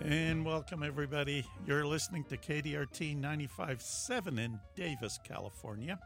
And welcome, everybody. You're listening to KDRT 95.7 in Davis, California.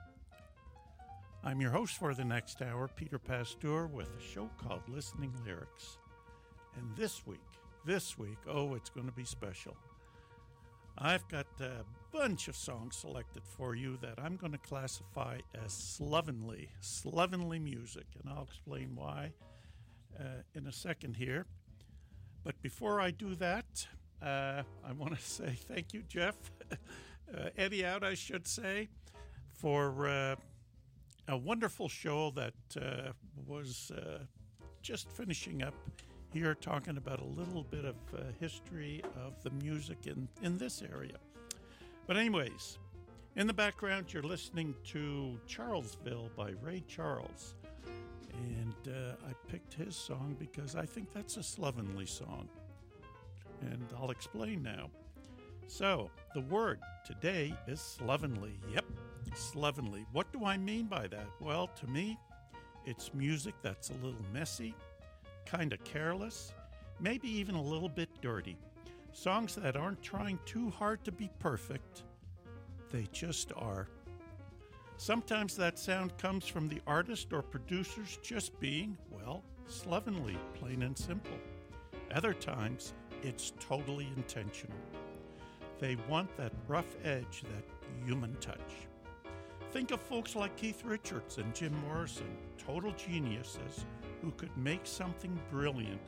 I'm your host for the next hour, Peter Pasteur, with a show called Listening Lyrics. And this week, oh, it's going to be special. I've got a bunch of songs selected for you that I'm going to classify as slovenly music, and I'll explain why in a second here. But before I do that, I want to say thank you, Jeff, Eddie out, I should say, for a wonderful show that was just finishing up here, talking about a little bit of history of the music in this area. But anyways, in the background, you're listening to Charlesville by Ray Charles. And I picked his song because I think that's a slovenly song. And I'll explain now. So, the word today is slovenly. Yep, slovenly. What do I mean by that? Well, to me, it's music that's a little messy, kind of careless, maybe even a little bit dirty. Songs that aren't trying too hard to be perfect. They just are. Sometimes that sound comes from the artist or producers just being, well, slovenly, plain and simple. Other times, it's totally intentional. They want that rough edge, that human touch. Think of folks like Keith Richards and Jim Morrison, total geniuses who could make something brilliant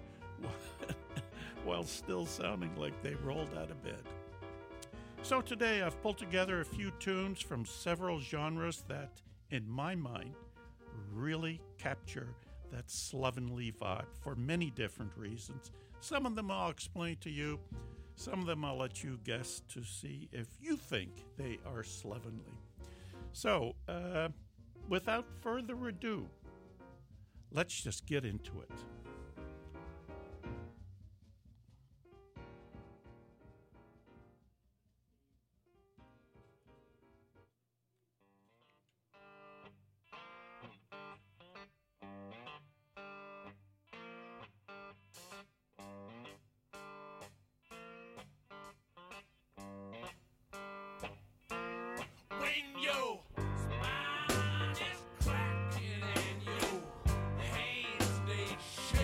while still sounding like they rolled out of bed. So today I've pulled together a few tunes from several genres that, in my mind, really capture that slovenly vibe for many different reasons. Some of them I'll explain to you. Some of them I'll let you guess to see if you think they are slovenly. So, without further ado, let's just get into it. Spine is cracking and your hands they shake.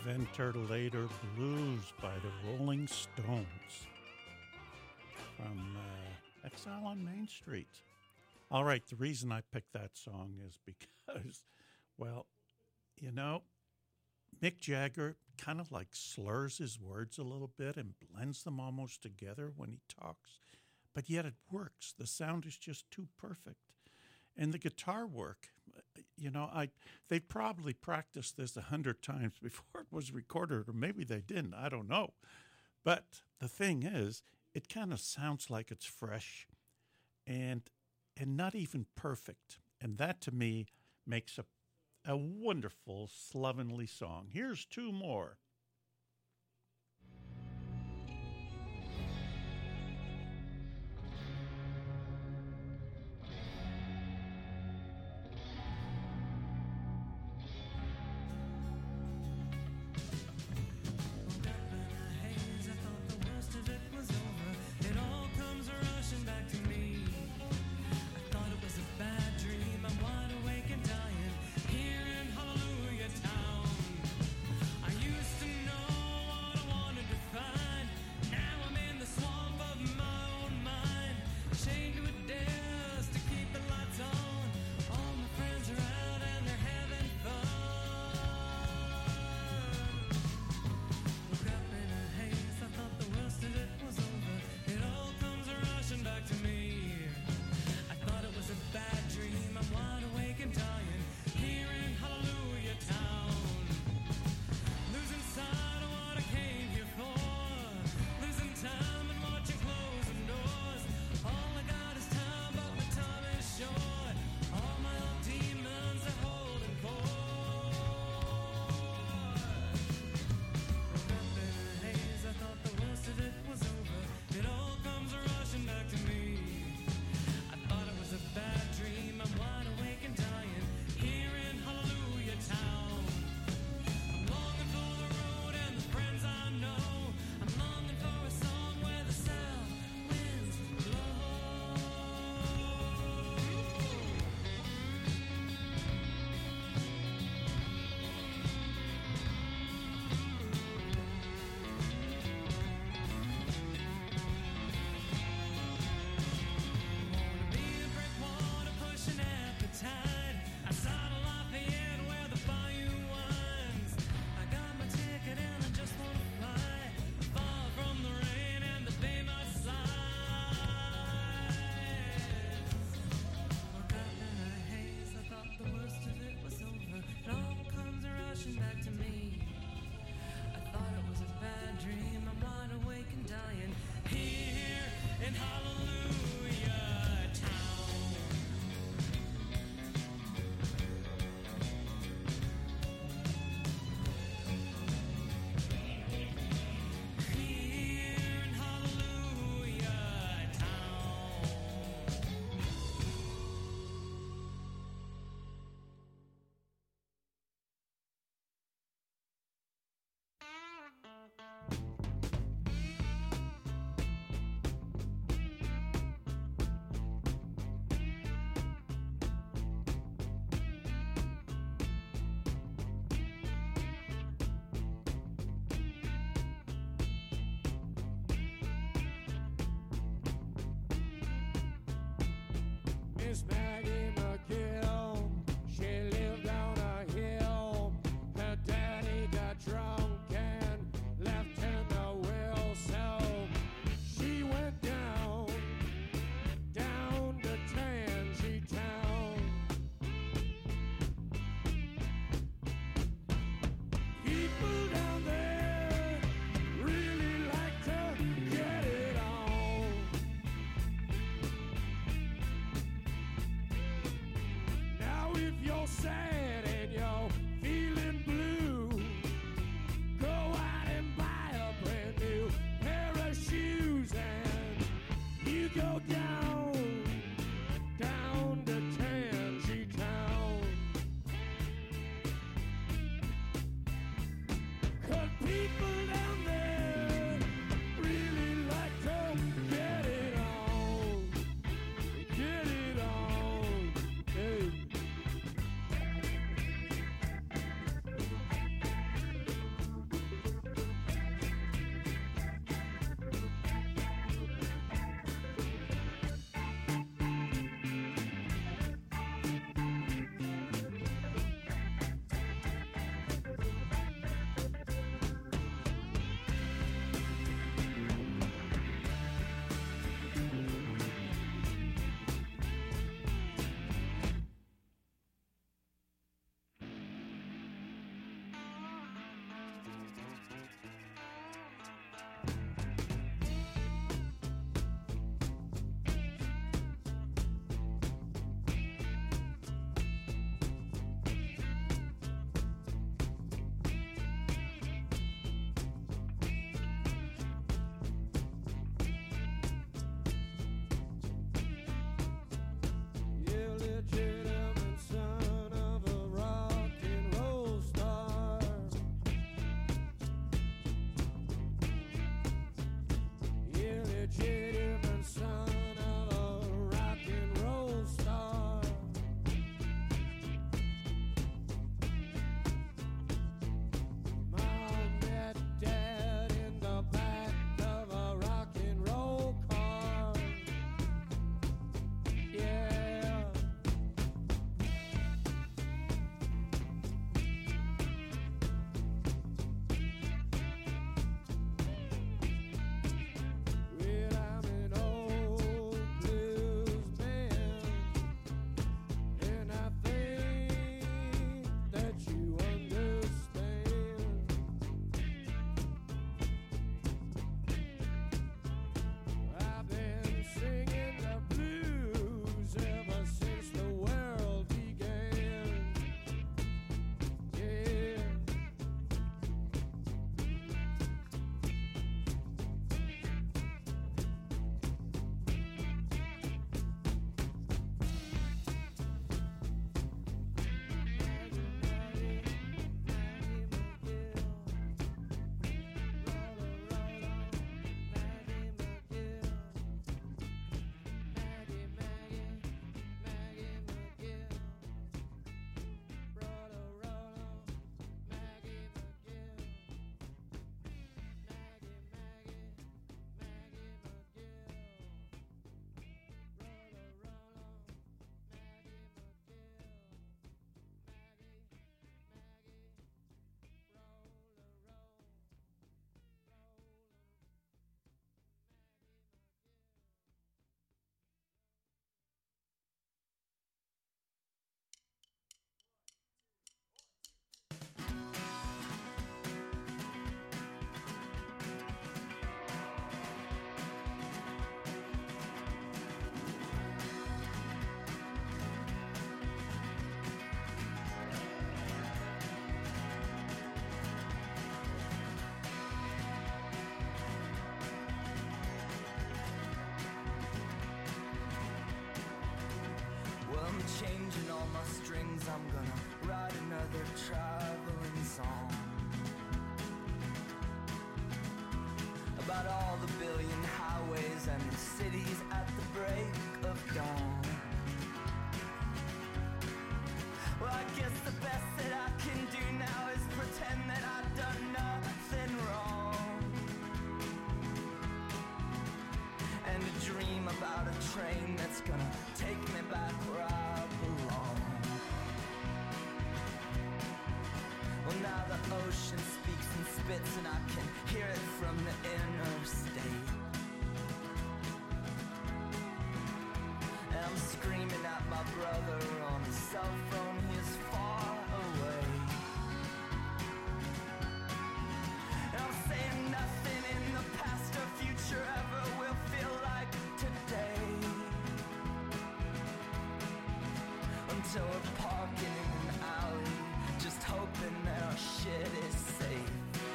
Ventilator Blues by the Rolling Stones from Exile on Main Street. All right, the reason I picked that song is because, well, you know, Mick Jagger kind of like slurs his words a little bit and blends them almost together when he talks, but yet it works. The sound is just too perfect. And the guitar work, you know, they probably practiced this 100 times before it was recorded, or maybe they didn't. I don't know. But the thing is, it kind of sounds like it's fresh and not even perfect. And that, to me, makes a wonderful, slovenly song. Here's two more. Miss Maggie McGill, she lived on a hill. Her daddy got drunk and left her no will, so she went down to Tansy Town. People down there really like to get it on. traveling song about all the billion highways and the cities at the break of dawn. Well, I guess the best that I can do now is pretend that I've done nothing wrong, and to dream about a train that's gonna take me back where I belong. Well, now the ocean speaks and spits and I can hear it from the interstate. And I'm screaming at my brother on the cell phone, he is far away. And I'm saying nothing in the past or future ever will feel like today, until we're parking in an alley, just hoping that our shit is safe.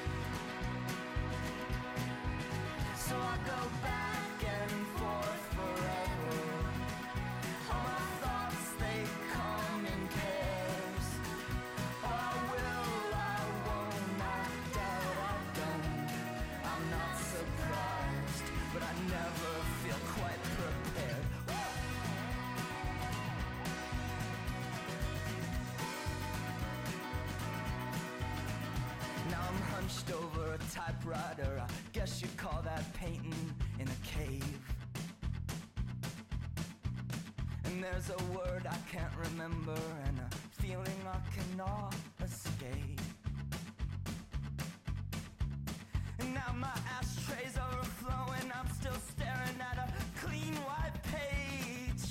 So I go back and forth forever. All my thoughts, they come in pairs. Oh, I will, I won't, I doubt I don't. I'm not surprised, but I never feel quite prepared. Now I'm hunched over a typewriter. I guess you'd call that painting in a cave. And there's a word I can't remember and a feeling I cannot escape. And now my ashtray's overflowing. I'm still staring at a clean white page.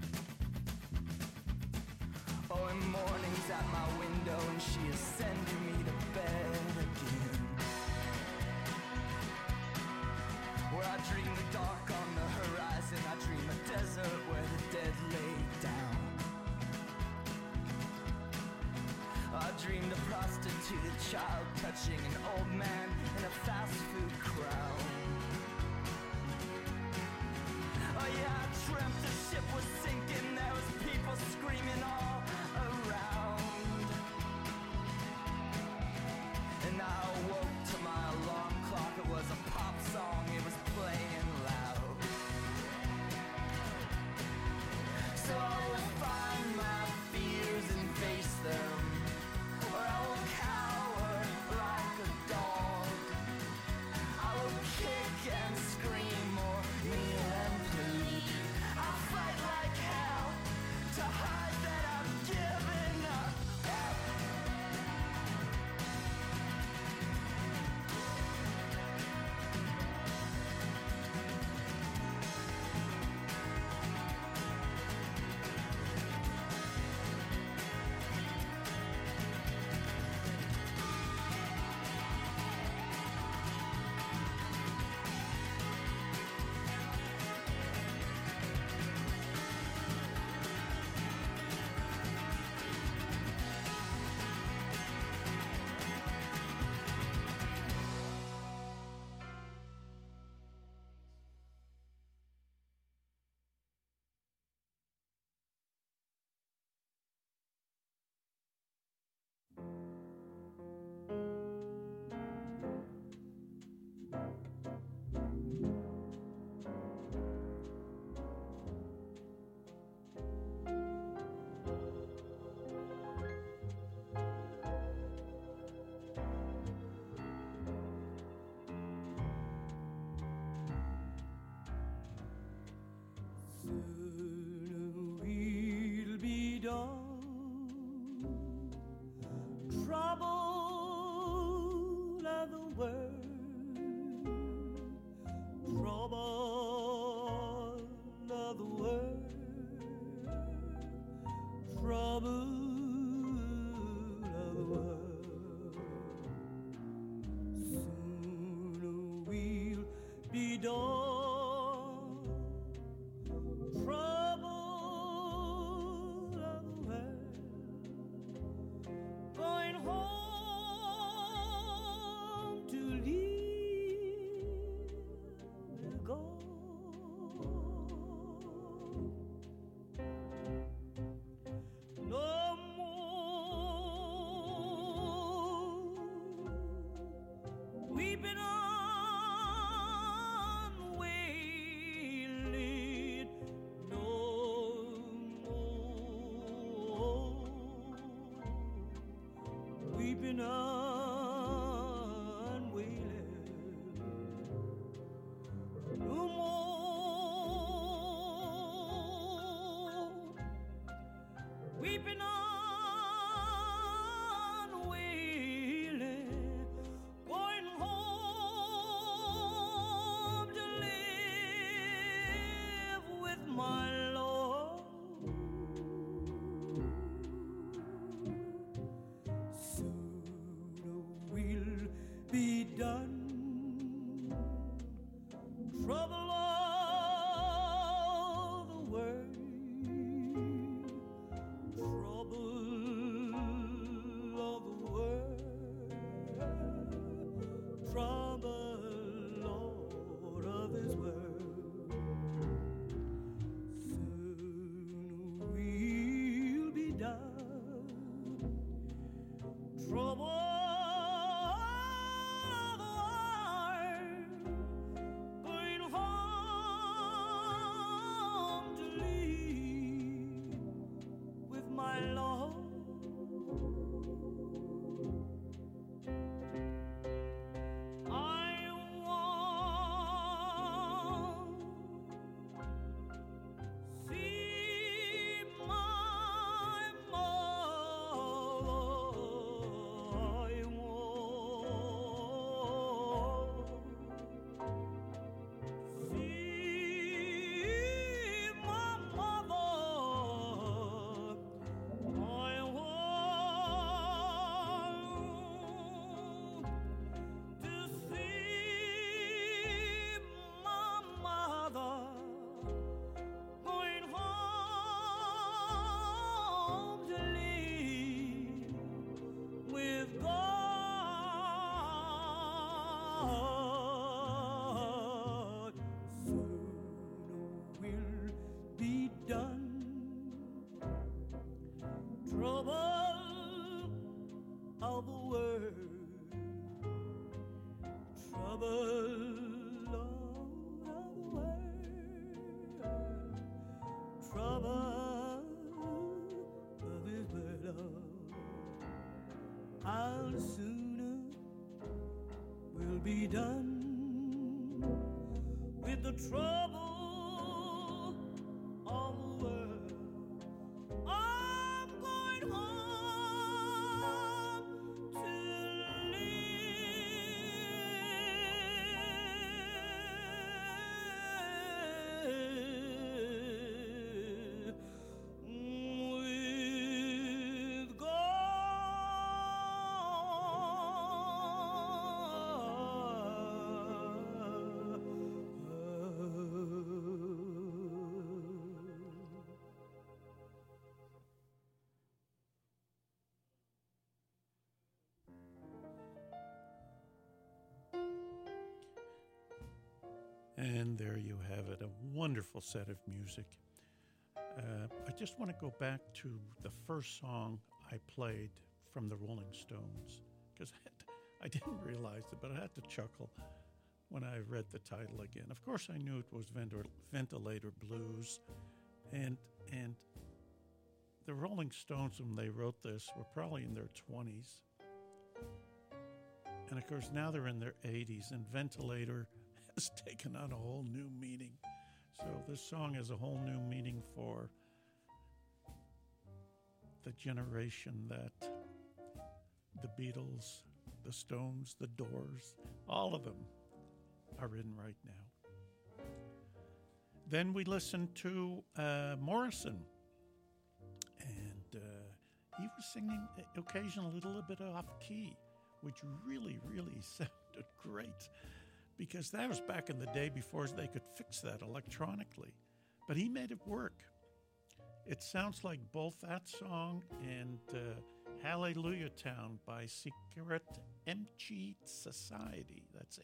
Oh, and morning's at my window and she is sending me to bed again, where I dream the dark on the horizon. I dream a desert where the dead lay down. I dreamed a prostituted child touching an old man in a fast food crowd. Oh yeah, I dreamt the ship was sinking. There was people screaming all around. And I awoke to my alarm clock. It was a pop song, it was playing loud. So I will find my fears and face them, or I will cower like a dog. I will weeping and wailing. No more weeping and wailing, going home to live with my Lord. Soon we'll be done. Trouble of the world, trouble of the world, trouble, Lord, of this world. Soon we'll be done. Trouble of the world, going home to live with my Lord. I want see my mother. I want see my mother. I want to see my mother going home to live with God. Soon will be done. Trouble of the world, trouble of the world, trouble of this world. How sooner will be done with the trouble of the world. I'm going home to live with God. And there you have it, a wonderful set of music. I just want to go back to the first song I played from the Rolling Stones, because I didn't realize it, but I had to chuckle when I read the title again. Of course, I knew it was Ventilator Blues, and the Rolling Stones, when they wrote this, were probably in their 20s. And of course, now they're in their 80s, and Ventilator has taken on a whole new meaning. So this song has a whole new meaning for the generation that the Beatles, the Stones, the Doors, all of them are in right now. Then we listened to Morrison, and he was singing occasionally a little bit off key, which really, really sounded great, because that was back in the day before they could fix that electronically. But he made it work. It sounds like both that song and Hallelujah Town by Secret Emchy Society. That's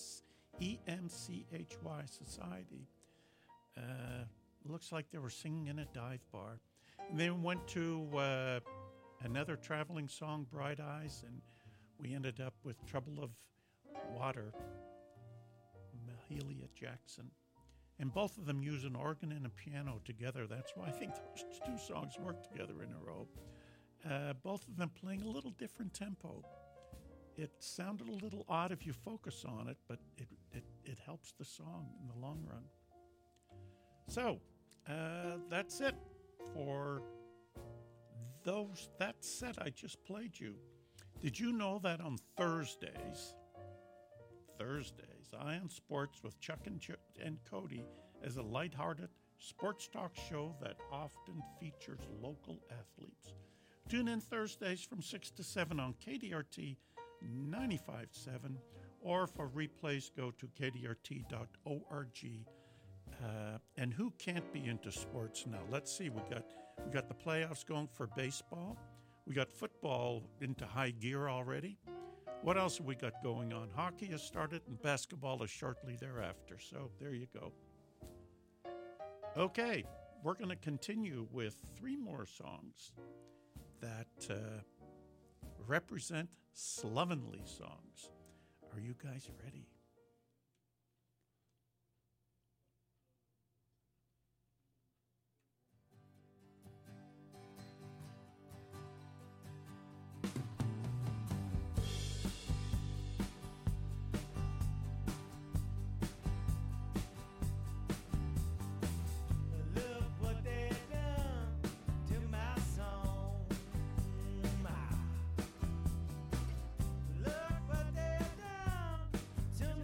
EMCHY Society. Looks like they were singing in a dive bar. And then we went to another traveling song, Bright Eyes, and we ended up with Trouble of Water, Mahalia Jackson. And both of them use an organ and a piano together. That's why I think those two songs work together in a row. Both of them playing a little different tempo. it sounded a little odd if you focus on it, but it helps the song in the long run. So, that's it for that set I just played you. Did you know that on Thursdays, Ion Sports with Chuck and Cody is a lighthearted sports talk show that often features local athletes. Tune in Thursdays from 6 to 7 on KDRT 95.7, or for replays, go to kdrt.org. And who can't be into sports now? Let's see. We got the playoffs going for baseball. We got football into high gear already. What else have we got going on? Hockey has started, and basketball is shortly thereafter. So there you go. Okay, we're going to continue with 3 more songs that represent slovenly songs. Are you guys ready? To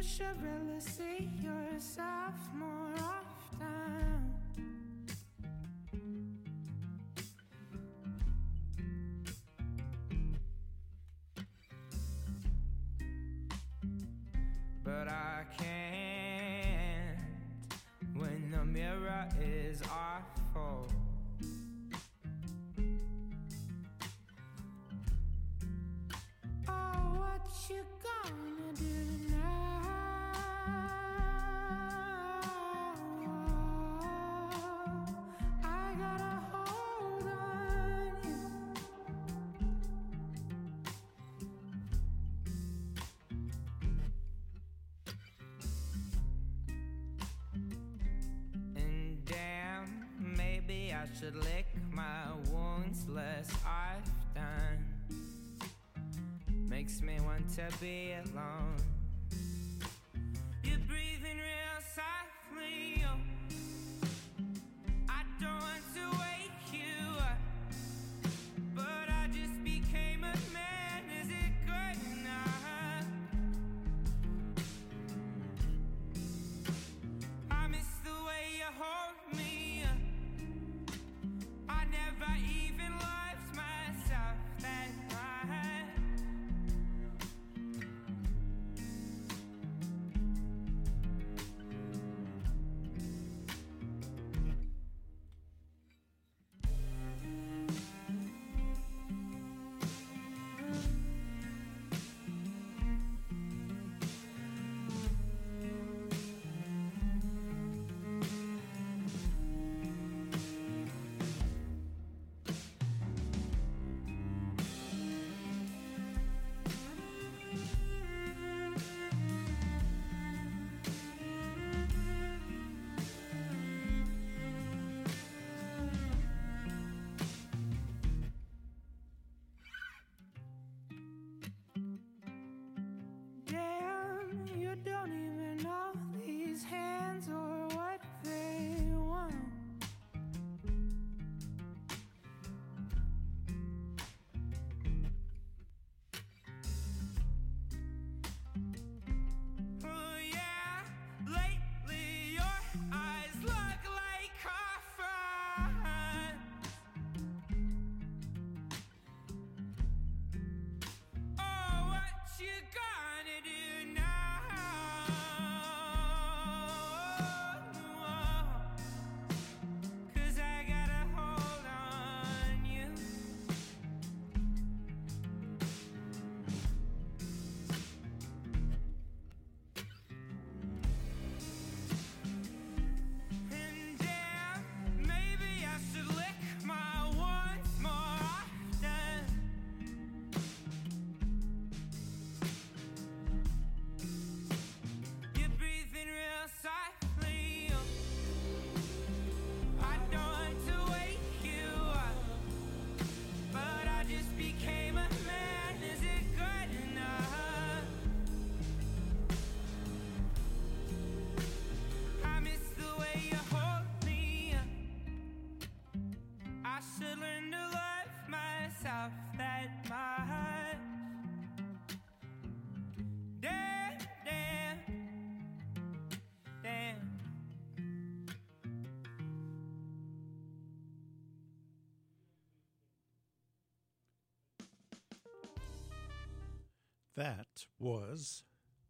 should really see yourself more often. But I can't when the mirror is awful. Oh, what you gonna do now? I gotta hold on you. And damn, maybe I should lick my wounds less often. Makes me want to be alone. You're breathing real softly. Oh. I don't want to wake you up, but I just became a man. Is it good enough? I miss the way you hold me. I never even loved myself that much. Damn, you don't even know these hands or what they want. Oh yeah, lately your eyes look like coffins. Oh, what you gonna do now? 'Cause I gotta hold on you. And damn, maybe I should lick my wounds more often. You're breathing real softly. I don't want to wake you up, but I just became a man. Is it good enough? I miss the way you hold me. I should learn to love myself that much. Damn, damn, damn. That was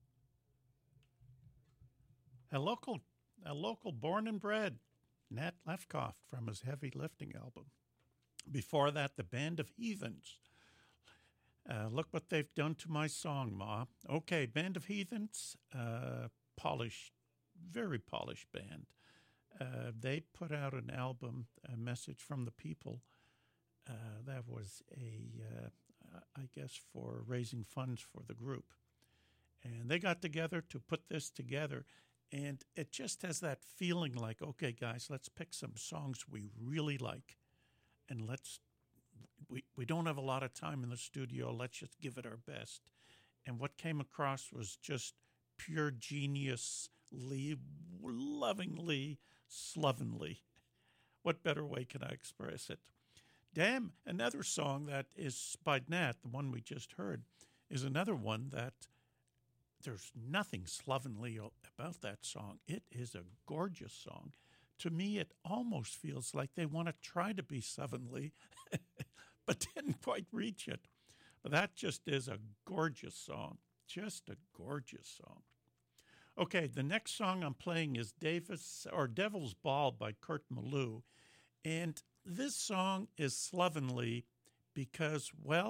a local born and bred Nat Lefkoff from his Heavy Lifting album. Before that, the Band of Heathens. Look what they've done to my song, Ma. Okay, Band of Heathens, polished, very polished band. They put out an album, A Message from the People. That was I guess, for raising funds for the group. And they got together to put this together. And it just has that feeling like, okay, guys, let's pick some songs we really like. And we don't have a lot of time in the studio. Let's just give it our best. And what came across was just pure genius, lovingly, slovenly. What better way can I express it? Damn, another song that is by Nat, the one we just heard, is another one that there's nothing slovenly about that song. It is a gorgeous song. To me, it almost feels like they want to try to be slovenly, but didn't quite reach it. But that just is a gorgeous song. Just a gorgeous song. Okay, the next song I'm playing is Devil's Ball by Kurt Malou. And this song is slovenly because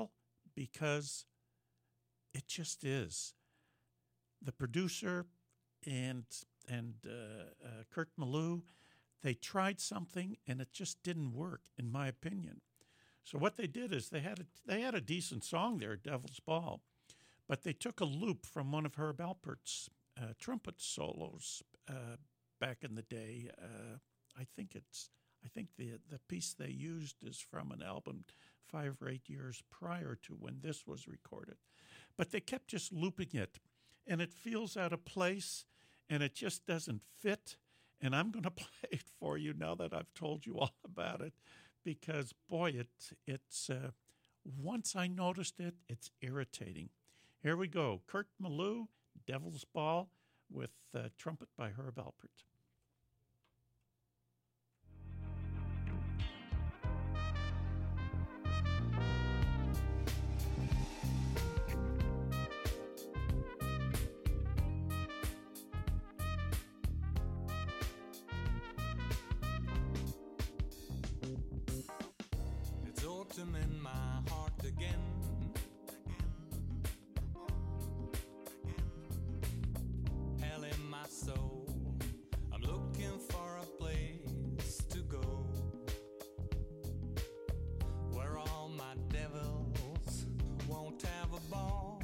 it just is. The producer and Kurt Malou, they tried something and it just didn't work, in my opinion. So what they did is they had a decent song there, Devil's Ball, but they took a loop from one of Herb Alpert's trumpet solos back in the day. I think the piece they used is from an album 5 or 8 years prior to when this was recorded. But they kept just looping it, and it feels out of place, and it just doesn't fit. And I'm going to play it for you now that I've told you all about it, because, boy, it's once I noticed it, it's irritating. Here we go. Kurt Malou, Devil's Ball, with trumpet by Herb Alpert. It's autumn in my heart again. Hell in my soul. I'm looking for a place to go where all my devils won't have a ball.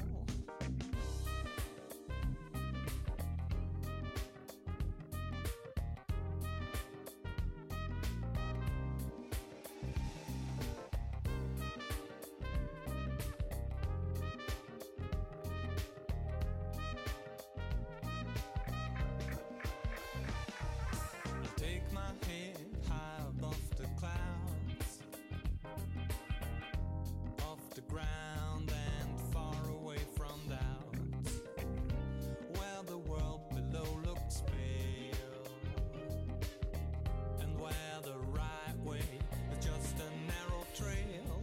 Take my head high above the clouds, off the ground and far away from doubts, where the world below looks pale, and where the right way is just a narrow trail.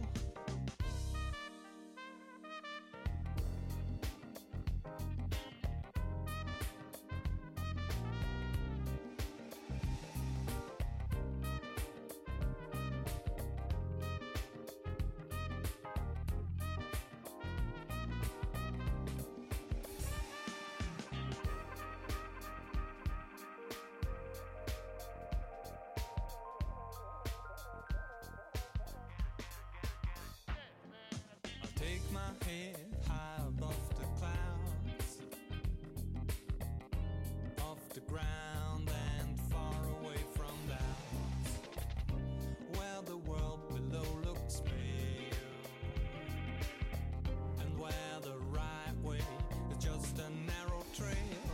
I'll take my head high above the clouds, off the ground and far away from doubts, where the world below looks pale, and where the right way is just a narrow trail.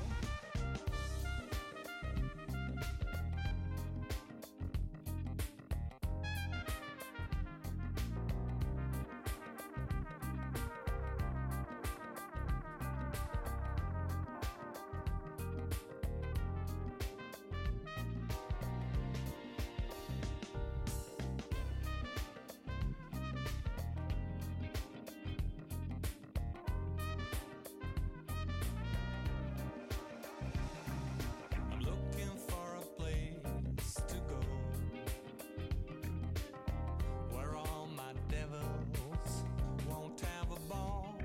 I'm looking for a place to go where all my devils won't have a ball.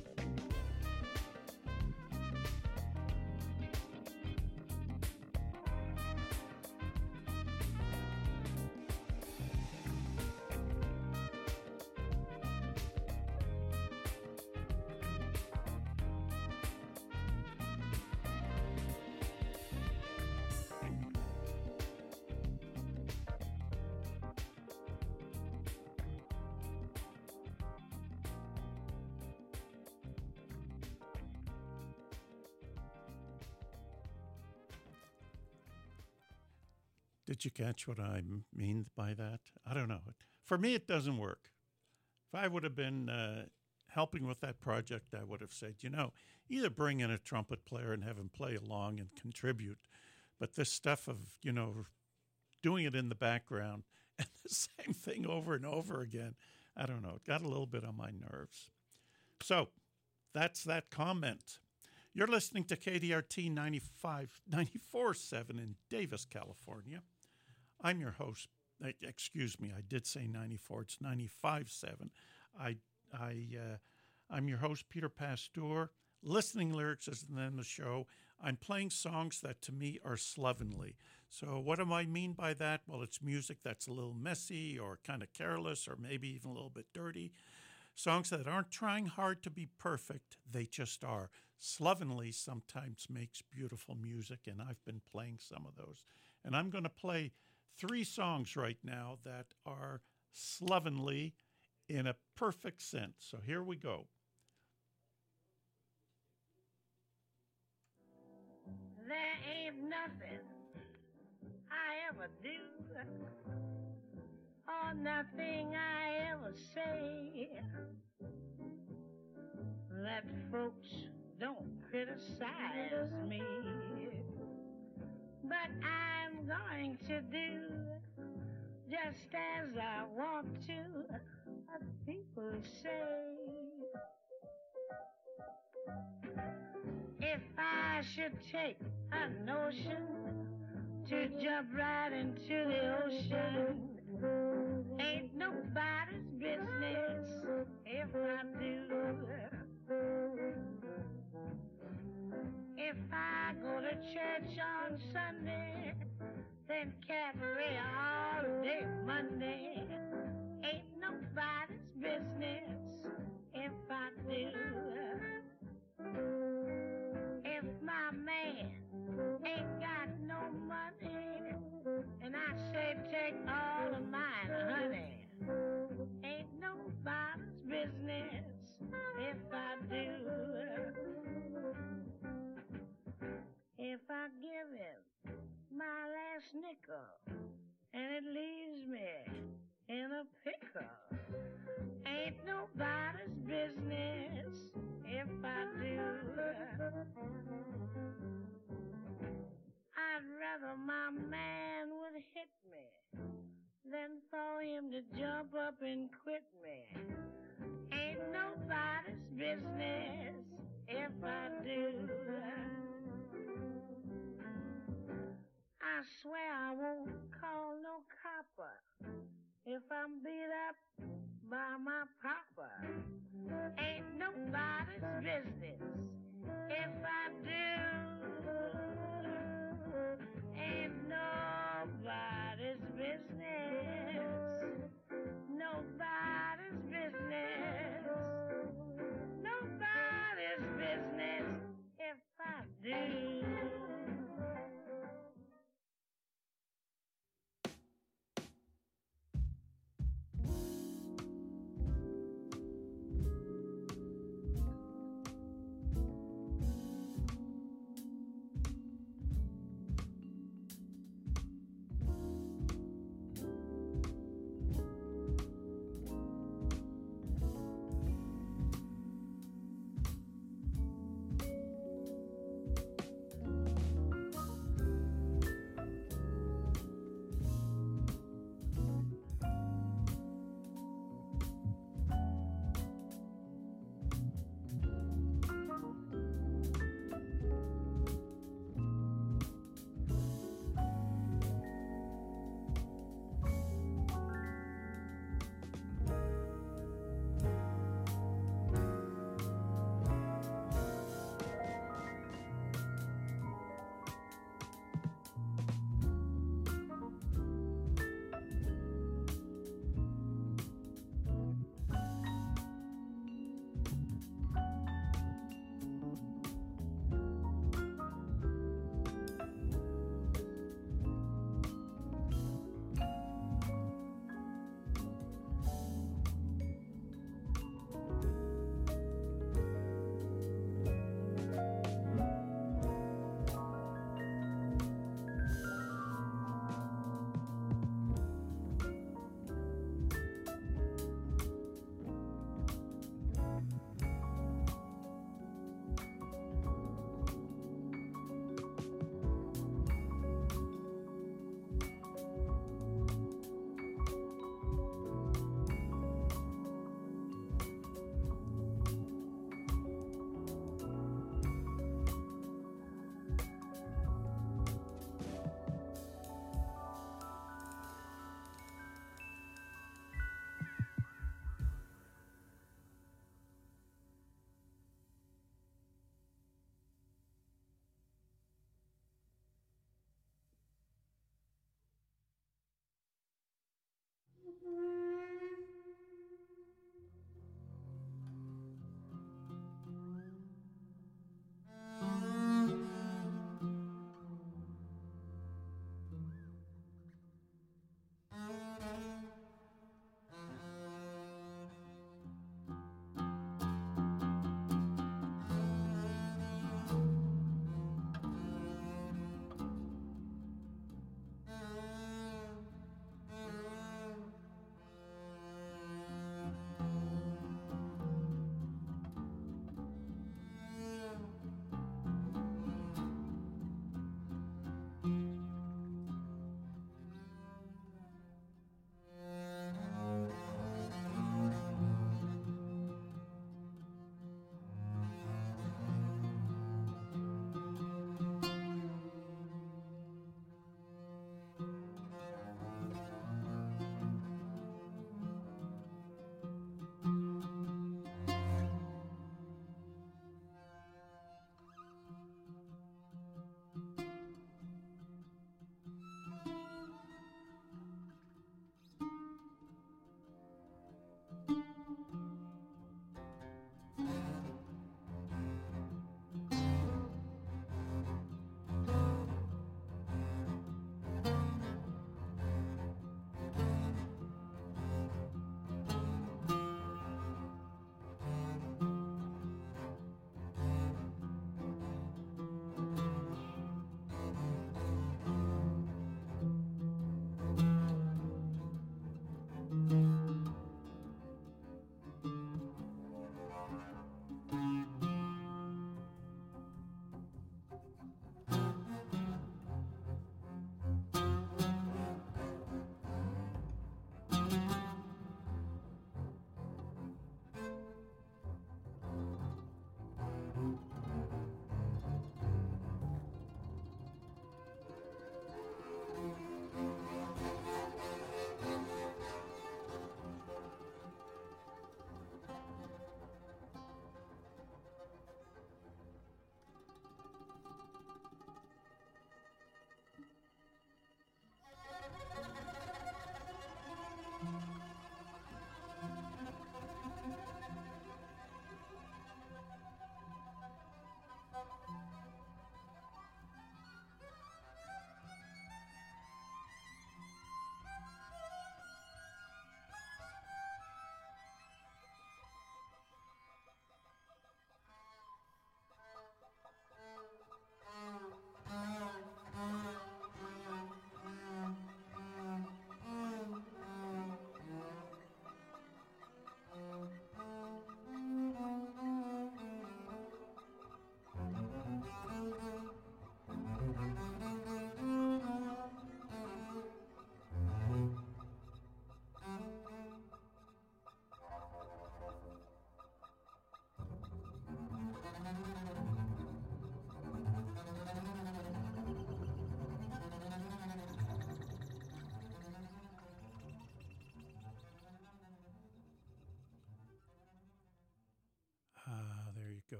Did you catch what I mean by that? I don't know. For me, it doesn't work. If I would have been helping with that project, I would have said, either bring in a trumpet player and have him play along and contribute. But this stuff of, doing it in the background and the same thing over and over again, I don't know. It got a little bit on my nerves. So that's that comment. You're listening to KDRT 94.7 in Davis, California. I'm your host. Excuse me, I did say 94. It's 95.7. I'm your host, Peter Pasteur. Listening lyrics is the name of the show. I'm playing songs that to me are slovenly. So what do I mean by that? Well, it's music that's a little messy or kind of careless or maybe even a little bit dirty. Songs that aren't trying hard to be perfect, they just are. Slovenly sometimes makes beautiful music, and I've been playing some of those. And I'm going to play 3 songs right now that are slovenly in a perfect sense. So here we go. There ain't nothing I ever do or nothing I ever say that folks don't criticize me. But I'm going to do just as I want to, what people say. If I should take a notion to jump right into the ocean, ain't nobody's business if I do. If I go to church on Sunday, then carry all day Monday, ain't nobody's business if I do. If my man ain't got no money, and I say take all of mine, honey, ain't nobody's business if I do. If I give him my last nickel and it leaves me in a pickle, ain't nobody's business if I do. I'd rather my man would hit me than for him to jump up and quit me. Ain't nobody's business if I do. I swear I won't call no copper if I'm beat up by my papa. Ain't nobody's business if I do. Ain't nobody's business. Nobody's business. Nobody's business if I do.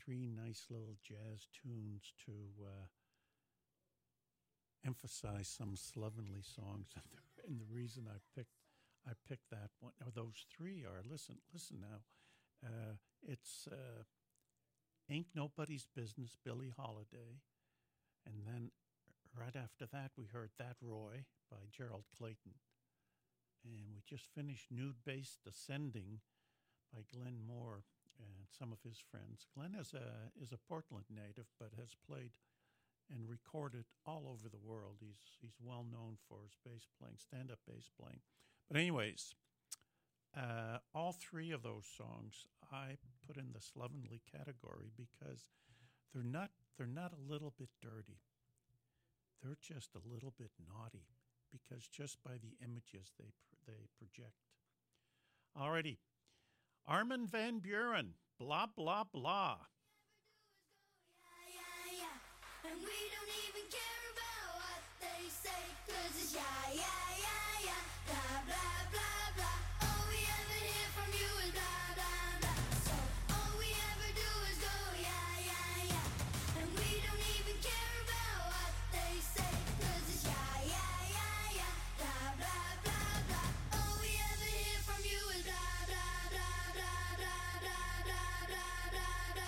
three nice little jazz tunes to emphasize some slovenly songs, and the reason I picked that one, or those three are, listen now, it's Ain't Nobody's Business, Billie Holiday, and then right after that we heard That Roy by Gerald Clayton, and we just finished Nude Bass Descending by Glenn Moore and some of his friends. Glenn is a Portland native, but has played and recorded all over the world. He's well known for his bass playing, stand-up bass playing. But anyways, all three of those songs I put in the slovenly category because they're not a little bit dirty. They're just a little bit naughty because just by the images they project. Alrighty, Armin van Buuren, Blah Blah Blah. And we don't even care about what they say, 'cause it's yeah, yeah, yeah, yeah, blah, blah, blah, blah. All we ever hear from you is blah, blah, blah. So all we ever do is go yeah, yeah, yeah. And we don't even care about what they say, 'cause it's yeah, yeah, yeah, yeah, blah, blah, blah, blah. All we ever hear from you is blah, blah, blah, blah, blah, blah, blah, blah, blah,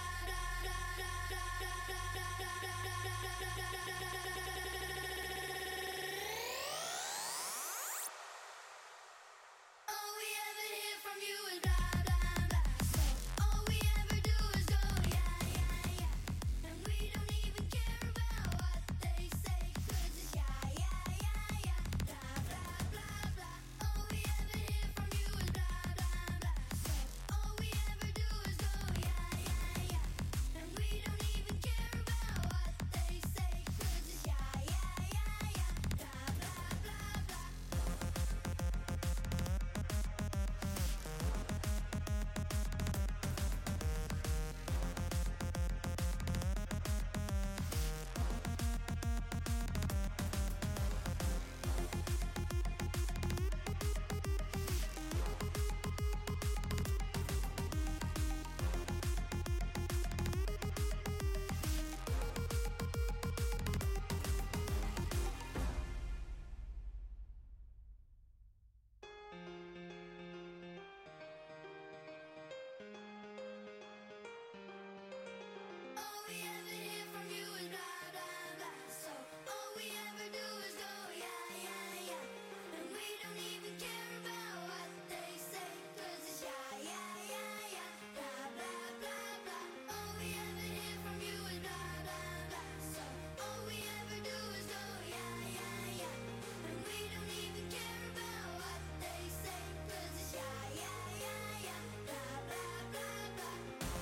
all we ever hear from you is blah, blah, blah. So all we ever do is go yeah, yeah, yeah. And we don't even care about what they say, 'cause it's yeah, yeah, yeah, yeah, blah, blah, blah, blah. All we ever hear from you is blah, blah, blah. So all we ever do is go yeah, yeah, yeah. And we don't even care about what they say, 'cause it's yeah, yeah, yeah, yeah, blah, blah, blah, blah. All we ever hear from you is blah, blah, blah. So all we ever do is go yeah, yeah, yeah. And we don't even care about what they say, 'cause it's yeah, yeah, yeah, yeah, blah, blah, blah, blah. All we ever hear from you is blah, blah, blah. So all we ever do is go yeah, yeah, yeah. And we don't even care about what they say, 'cause it's yeah, yeah, yeah, yeah, blah, blah, blah, blah.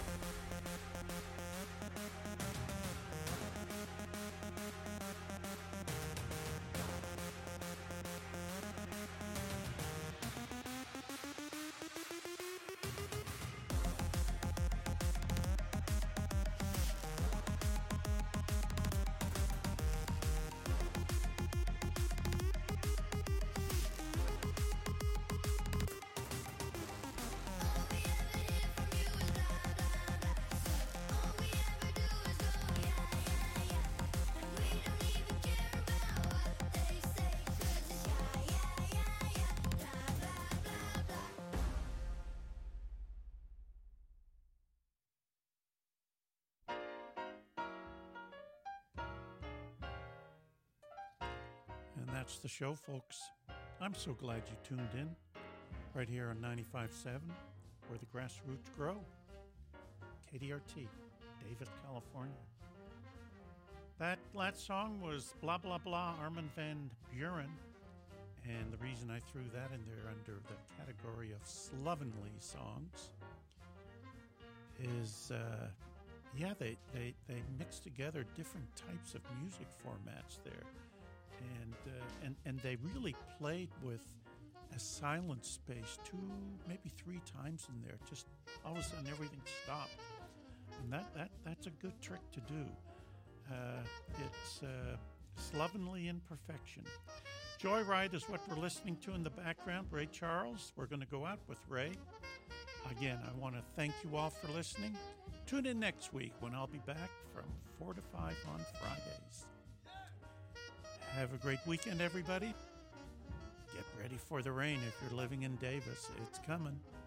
All we ever hear from you is blah, blah, blah. So all we ever do is go yeah, yeah, yeah. And we don't even care about what they say, 'cause it's yeah, yeah, yeah, yeah, blah, blah, blah, blah. And that's the show, folks. I'm so glad you tuned in right here on 95.7, where the grassroots grow. KDRT, David, California. That last song was Blah Blah Blah, Armin van Buuren. And the reason I threw that in there under the category of slovenly songs is, they mix together different types of music formats there. And they really played with a silent space 2, maybe 3 times in there. Just all of a sudden everything stopped, and that's a good trick to do. It's slovenly imperfection. Joyride is what we're listening to in the background. Ray Charles. We're going to go out with Ray. Again, I want to thank you all for listening. Tune in next week when I'll be back from 4 to 5 on Fridays. Have a great weekend, everybody. Get ready for the rain if you're living in Davis. It's coming.